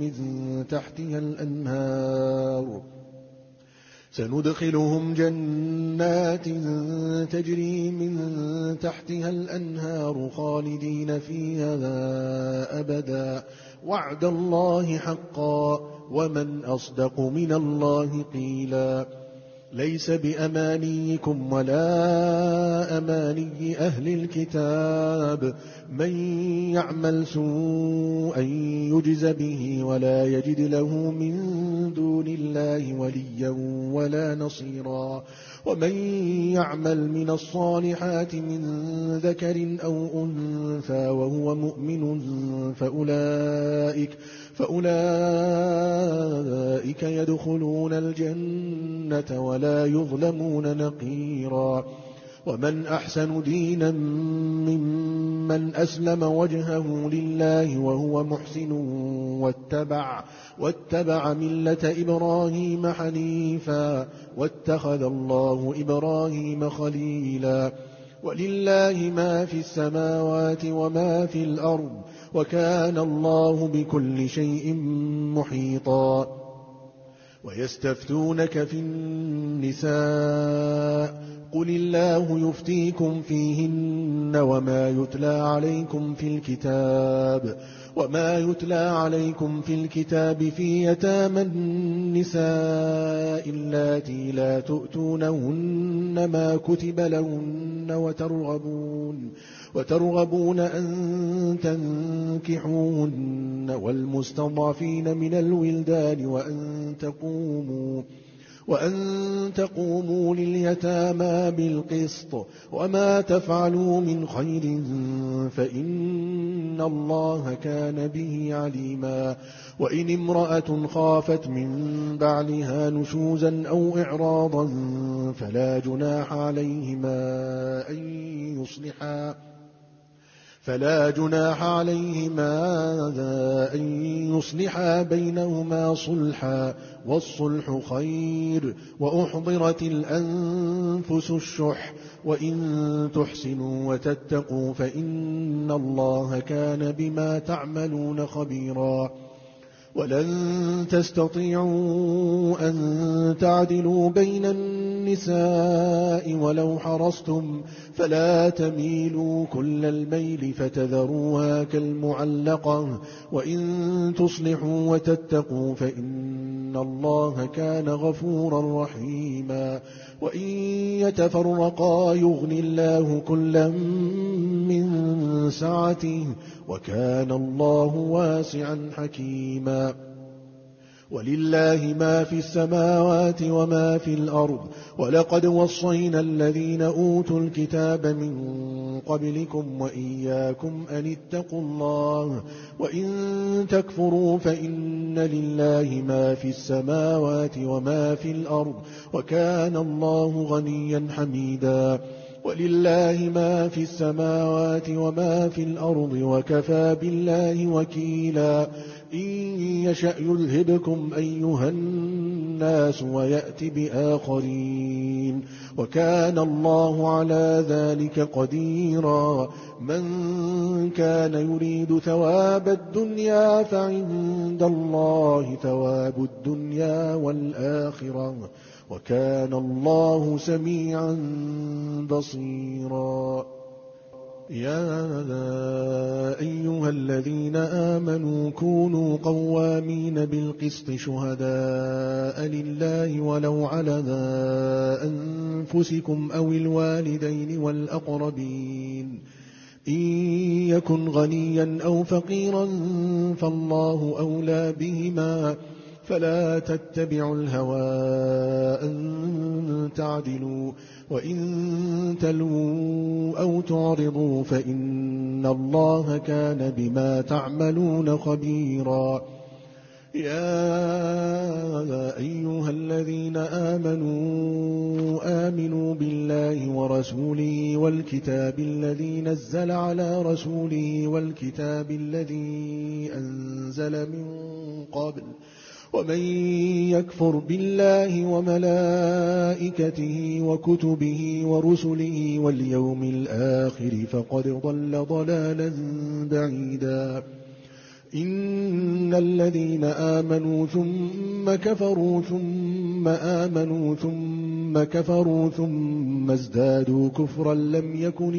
من تحتها الأنهار خالدين فيها أبدا. وعد الله حقا ومن أصدق من الله قيلا. ليس بأمانيكم ولا أماني أهل الكتاب من يعمل سوءا يجز به ولا يجد له من دون الله وليا ولا نصيرا. ومن يعمل من الصالحات من ذكر أو أنثى وهو مؤمن فأولئك يدخلون الجنة ولا يظلمون نقيرا. ومن أحسن دينا ممن أسلم وجهه لله وهو محسن واتبع ملة إبراهيم حنيفا واتخذ الله إبراهيم خليلا. ولله ما في السماوات وما في الأرض وكان الله بكل شيء محيطا. ويستفتونك في النساء قل الله يفتيكم فيهن وما يتلى عليكم في الكتاب في يتامى النساء اللاتي لا تؤتونهن ما كتب لهن وترغبون أن تنكحوهن والمستضعفين من الولدان وأن تقوموا لليتامى بالقسط وما تفعلوا من خير فإن الله كان به عليما. وإن امرأة خافت من بعلها نشوزا أو إعراضا فلا جناح عليهما أن يصلحا بينهما صلحا والصلح خير. وأحضرت الأنفس الشح وإن تحسنوا وتتقوا فإن الله كان بما تعملون خبيرا. ولن تستطيعوا أن تعدلوا بين النساء ولو حرصتم فلا تميلوا كل الميل فتذروها كالمعلقة. وإن تصلحوا وتتقوا فإن الله كان غفورا رحيما. وإن يتفرقا يغن الله كلا من سعته وكان الله واسعا حكيما. ولله ما في السماوات وما في الأرض ولقد وصينا الذين أوتوا الكتاب من قبلكم وإياكم أن اتقوا الله وإن تكفروا فإن لله ما في السماوات وما في الأرض وكان الله غنيا حميدا ولله ما في السماوات وما في الأرض وكفى بالله وكيلا إن يشأ يذهبكم أيها الناس ويأت بآخرين وكان الله على ذلك قديرا من كان يريد ثواب الدنيا فعند الله ثواب الدنيا والآخرة وكان الله سميعا بصيرا يا أيها الذين آمنوا كونوا قوامين بالقسط شهداء لله ولو على أنفسكم أو الوالدين والأقربين إن يكن غنيا أو فقيرا فالله أولى بهما فلا تتبعوا الهوى أن تعدلوا وإن تلووا أو تعرضوا فإن الله كان بما تعملون خبيرا يا أيها الذين آمنوا بالله ورسوله والكتاب الذي نزل على رسوله والكتاب الذي أنزل من قبل ومن يكفر بالله وملائكته وكتبه ورسله واليوم الآخر فقد ضل ضلالا بعيدا إن الذين آمنوا ثم كفروا ثم آمنوا ثم كفروا ثم ازدادوا كفرا لم يكن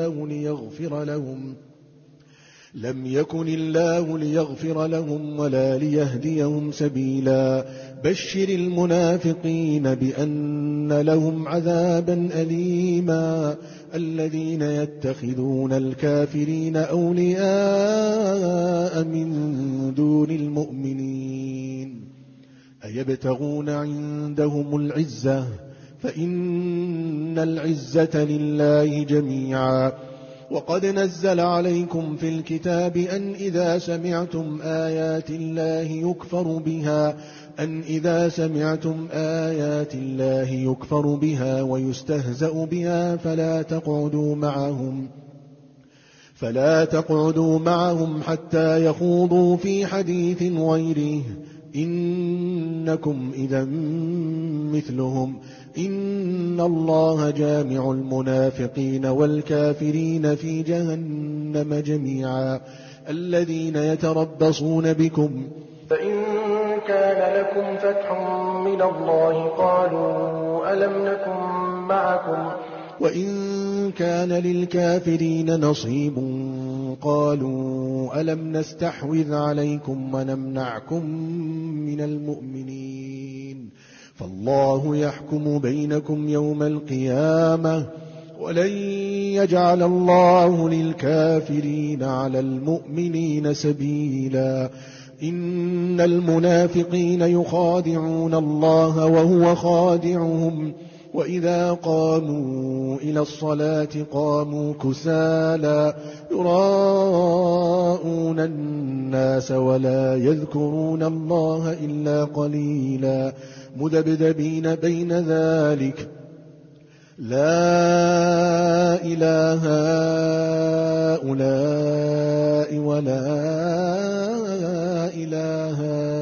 الله ليغفر لهم ولا ليهديهم سبيلا بشر المنافقين بأن لهم عذابا أليما الذين يتخذون الكافرين أولياء من دون المؤمنين أيبتغون عندهم العزة فإن العزة لله جميعا وقد نزل عليكم في الكتاب أن إذا سمعتم آيات الله يكفر بها ويستهزأ بها فلا تقعدوا معهم حتى يخوضوا في حديث غيره إنكم إذا مثلهم إن الله جامع المنافقين والكافرين في جهنم جميعا الذين يتربصون بكم فإن كان لكم فتح من الله قالوا ألم نكن معكم وإن كان للكافرين نصيب قالوا ألم نستحوذ عليكم ونمنعكم من المؤمنين فالله يحكم بينكم يوم القيامة ولن يجعل الله للكافرين على المؤمنين سبيلا إن المنافقين يخادعون الله وهو خادعهم وإذا قاموا إلى الصلاة قاموا كسالى يراءون الناس ولا يذكرون الله إلا قليلا مذبذبين بين ذلك لا إله هؤلاء ولا إله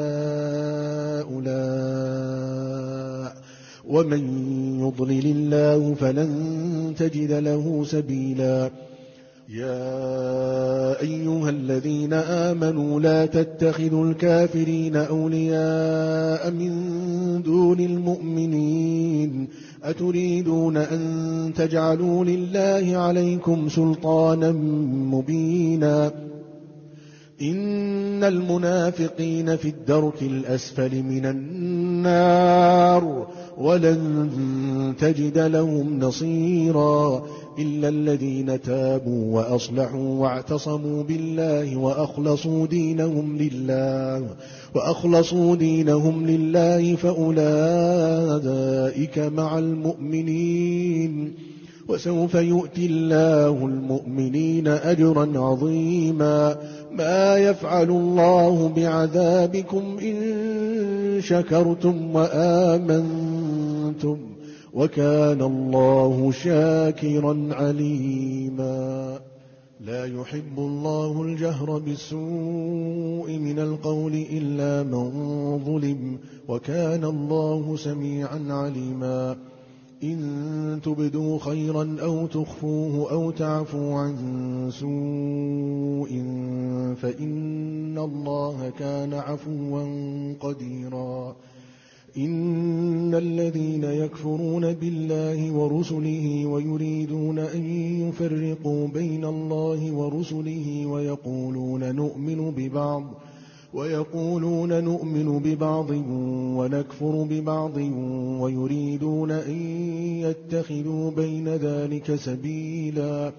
هؤلاء ومن يضلل الله فلن تجد له سبيلا يا أيها الذين آمنوا لا تتخذوا الكافرين أولياء من دون المؤمنين أتريدون أن تجعلوا لله عليكم سلطانا مبينا إن المنافقين في الدرك الأسفل من النار ولن تجد لهم نصيرا إلا الذين تابوا وأصلحوا واعتصموا بالله وأخلصوا دينهم لله فأولئك مع المؤمنين، وسوف يؤتي الله المؤمنين أجرا عظيما. ما يفعل الله بعذابكم إن شكرتم وآمنتم، وكان الله شاكرا عليما. لا يحب الله الجهر بالسوء من القول إلا من ظلم، وكان الله سميعا عليما. إن تبدوا خيرا أو تخفوه أو تعفوا عن سوء فإن الله كان عفوا قديرا. إن الذين يكفرون بالله ورسله ويريدون أن يفرقوا بين الله ورسله ويقولون نؤمن ببعض ونكفر ببعض ويريدون أن يتخذوا بين ذلك سبيلا،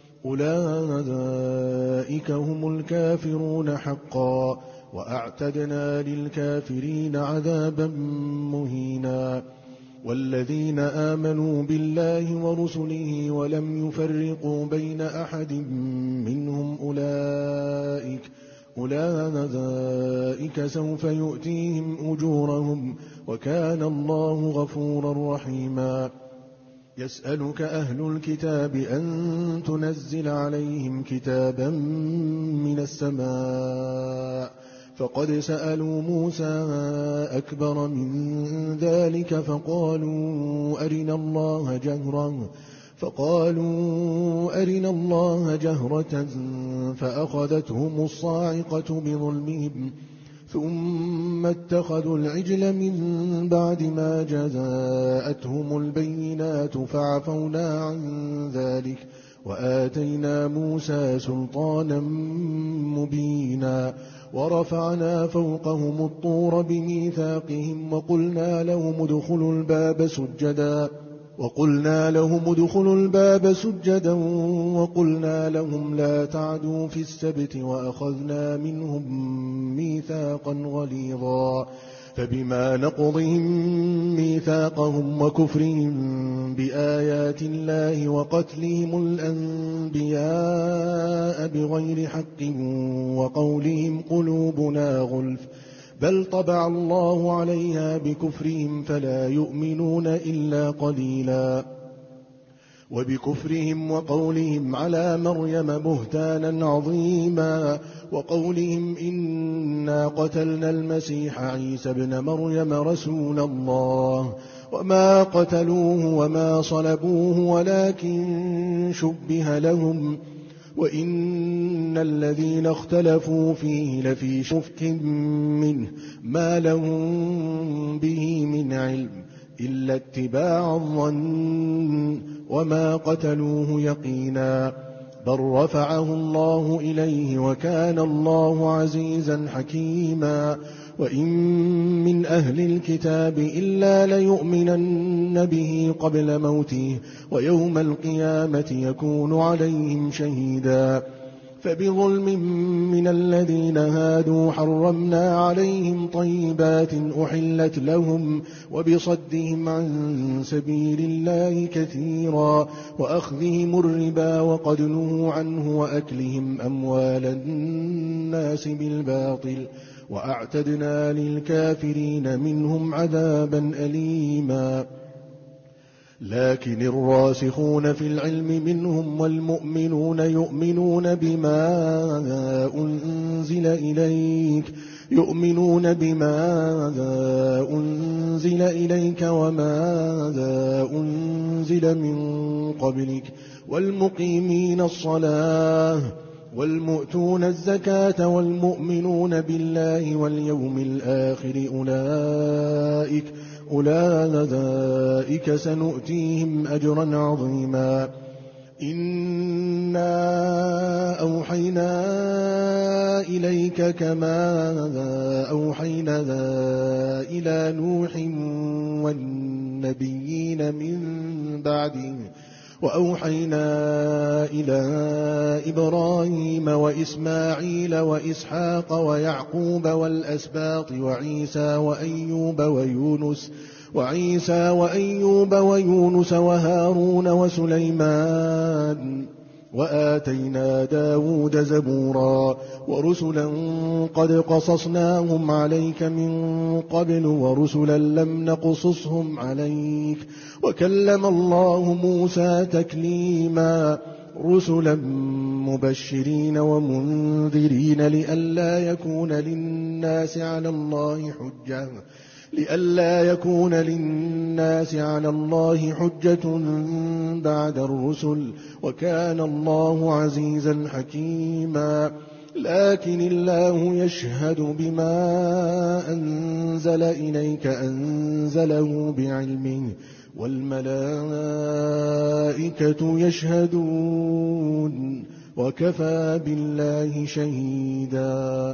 أولئك هم الكافرون حقا، وأعتدنا للكافرين عذابا مهينا. والذين آمنوا بالله ورسله ولم يفرقوا بين أحد منهم أولئك سوف يؤتيهم أجورهم، وكان الله غفورا رحيما. يسألك أهل الكتاب أن تنزل عليهم كتابا من السماء، فقد سألوا موسى أكبر من ذلك فقالوا أرنا الله جهرة فأخذتهم الصاعقة بظلمهم، ثم اتخذوا العجل من بعد ما جاءتهم البينات فعفونا عن ذلك، وآتينا موسى سلطانا مبينا. ورفعنا فوقهم الطور بميثاقهم وقلنا لهم ادخلوا الباب سجدا وقلنا لهم لا تعدوا في السبت، وأخذنا منهم ميثاقا غليظا. فبما نقضهم ميثاقهم وكفرهم بآيات الله وقتلهم الأنبياء بغير حق وقولهم قلوبنا غلف، بل طبع الله عليها بكفرهم فلا يؤمنون إلا قليلا. وبكفرهم وقولهم على مريم بهتانا عظيما، وقولهم إنا قتلنا المسيح عيسى ابن مريم رسول الله، وما قتلوه وما صلبوه ولكن شبه لهم، وإن الذين اختلفوا فيه لفي شك منه ما لهم به من علم إلا اتباع الظن، وما قتلوه يقينا، بل رفعه الله إليه وكان الله عزيزا حكيما. وإن من أهل الكتاب إلا ليؤمنن به قبل موته، ويوم القيامة يكون عليهم شهيدا. فبظلم من الذين هادوا حرمنا عليهم طيبات أحلت لهم، وبصدهم عن سبيل الله كثيرا، وأخذهم الربا وقد نهوا عنه، وأكلهم أموال الناس بالباطل، وأعتدنا للكافرين منهم عذابا أليما. لكن الراسخون في العلم منهم والمؤمنون يؤمنون بما أنزل إليك وما أنزل من قبلك، والمقيمين الصلاة والمؤتون الزكاة والمؤمنون بالله واليوم الآخر أولئك سنؤتيهم أجرا عظيما. إنا أوحينا إليك كما أوحينا إلى نوح والنبيين من بعده، وأوحينا إلى إبراهيم وإسماعيل وإسحاق ويعقوب والأسباط وعيسى وأيوب ويونس وهارون وسليمان وآتينا داود زبورا ورسلا قد قصصناهم عليك من قبل ورسلا لم نقصصهم عليك وكلم الله موسى تكليما رسلا مبشرين ومنذرين لئلا يكون للناس على الله حجة بعد الرسل وكان الله عزيزا حكيما لكن الله يشهد بما أنزل إليك أنزله بعلمه والملائكة يشهدون وكفى بالله شهيدا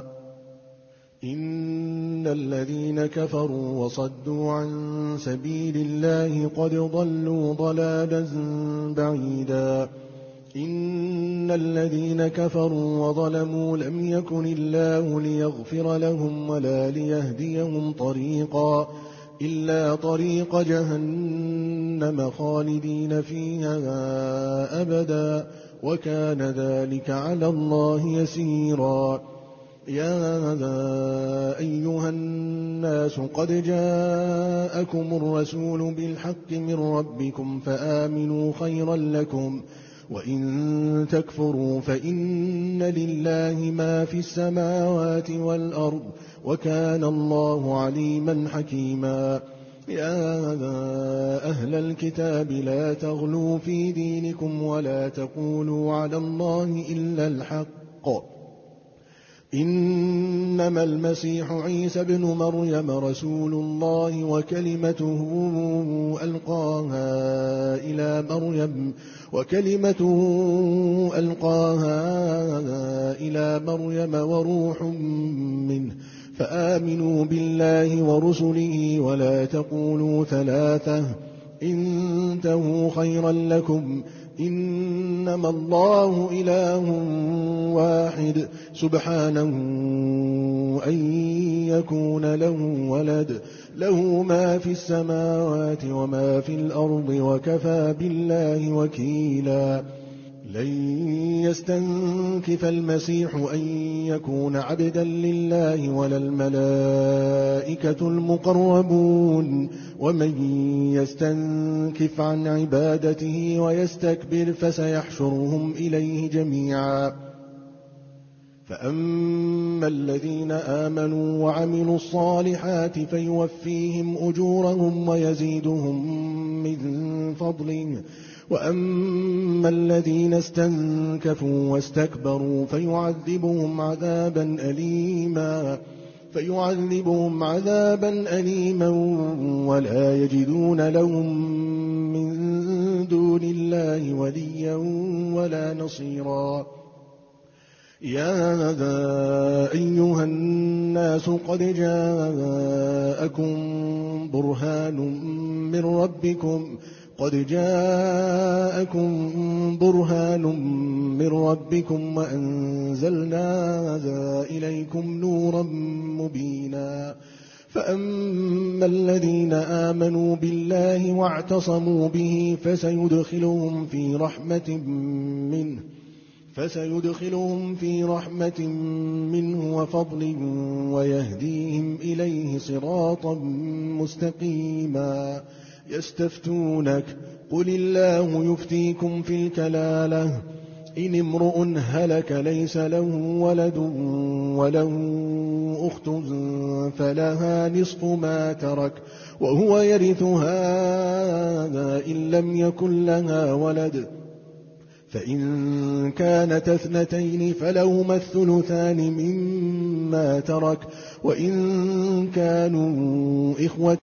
إن الذين كفروا وصدوا عن سبيل الله قد ضلوا ضلالا بعيدا إن الذين كفروا وظلموا لم يكن الله ليغفر لهم ولا ليهديهم طريقا إلا طريق جهنم خالدين فيها أبدا وكان ذلك على الله يسيرا يا أيها الناس قد جاءكم الرسول بالحق من ربكم فآمنوا خيرا لكم وإن تكفروا فإن لله ما في السماوات والأرض وكان الله عليما حكيما يا أهل الكتاب لا تغلوا في دينكم ولا تقولوا على الله إلا الحق إنما المسيح عيسى بن مريم رسول الله وكلمته ألقاها إلى مريم وروح منه فآمنوا بالله ورسله ولا تقولوا ثلاثة انتهوا خيرا لكم إنما الله إله واحد سبحانه أن يكون له ولد له ما في السماوات وما في الأرض وكفى بالله وكيلا لن يستنكف المسيح أن يكون عبدا لله ولا الملائكة المقربون ومن يستنكف عن عبادته ويستكبر فسيحشرهم إليه جميعا فأما الذين آمنوا وعملوا الصالحات فيوفيهم أجورهم ويزيدهم من فضله وأما الذين استنكفوا واستكبروا فيعذبهم عذابا أليما ولا يجدون لهم من دون الله وليا ولا نصيرا يا أيها الناس قد جاءكم برهان من ربكم وأنزلنا إليكم نورا مبينا فأما الذين آمنوا بالله واعتصموا به فسيدخلهم في رحمة منه وفضل ويهديهم إليه صراطا مستقيما يستفتونك قل الله يفتيكم في الكلالة إن امرؤ هلك ليس له ولد وله أخت فلها نصف ما ترك وهو يرثها إن لم يكن لها ولد فإن كانت اثنتين فلهما الثلثان مما ترك وإن كانوا إخوة